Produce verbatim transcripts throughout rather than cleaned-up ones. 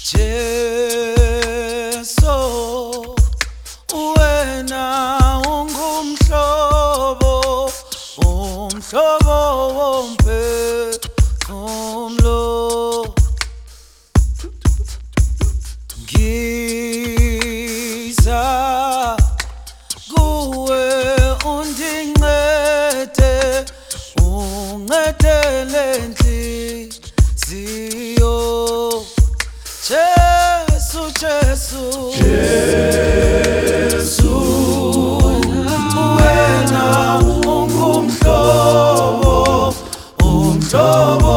Jesu wena ungumhlobo umhlobo womphefumulo ngiza kuwe undincede uncedele inhliziyo Jesu Jesu Jesu wena ungumhlobo umhlobo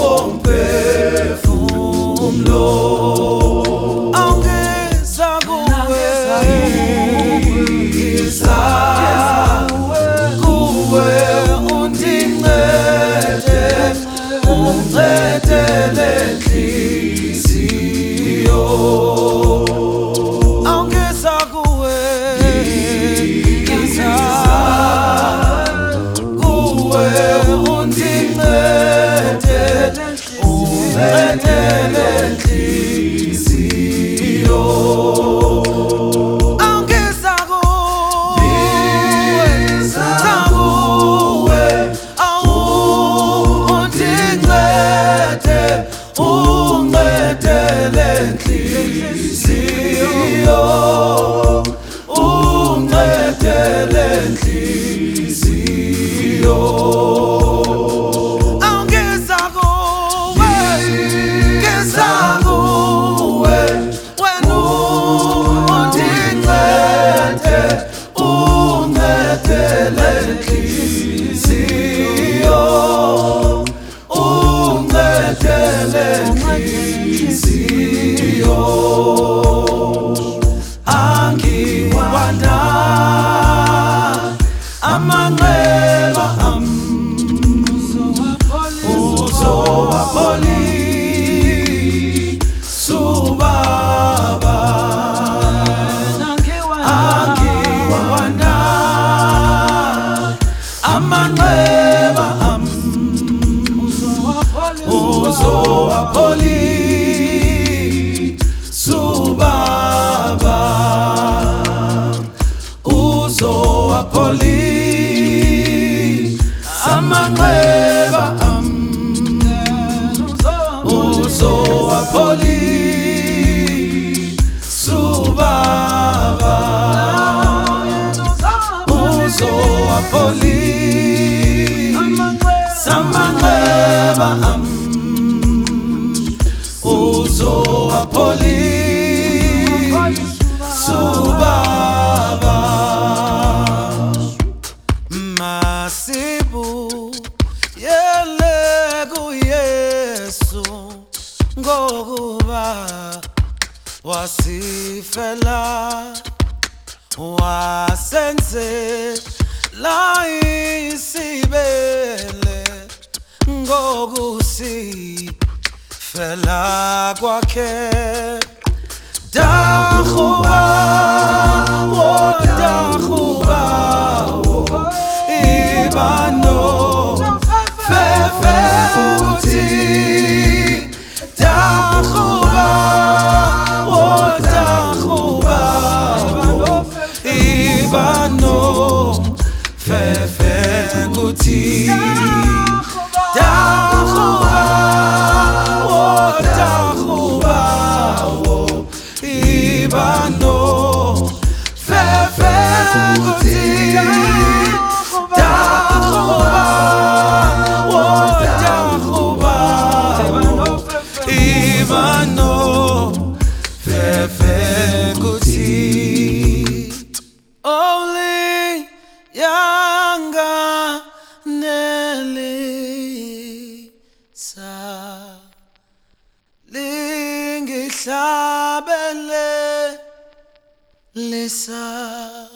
womphefumulo awungeza kuwe ngiza kuwe undincede uncedele inhliziyo awungeza kuwe ngiza kuwe undincede uncedele inhliziyo awungeza kuwe ngiza kuwe awundincede uncedele inhliziyo uncedele inhliziyo awungeza kuwe ngeza kuwe wena undincede uncedele inhliziyo uncedele inhliziyo angiwanda amanxeba am uzowapoli subaba angiwanda amanxeba am uzowapoli subaba uzowapoli amanxeba am uzowapoli subaba uzowapoli amanxeba am uzowapoli subaba masibu yele kuYesu ngokuba wasifela wasenzela isibele ngokusifela kwakhe dahuba oh dahuba oh ibano fefe uti dahuba oh dahuba oh ibano fefe uti dahuba oh dahuba ibano fefe kuti dahuba oh dahuba ibano fefe kuti only yanga nelisa lingihlabele lisa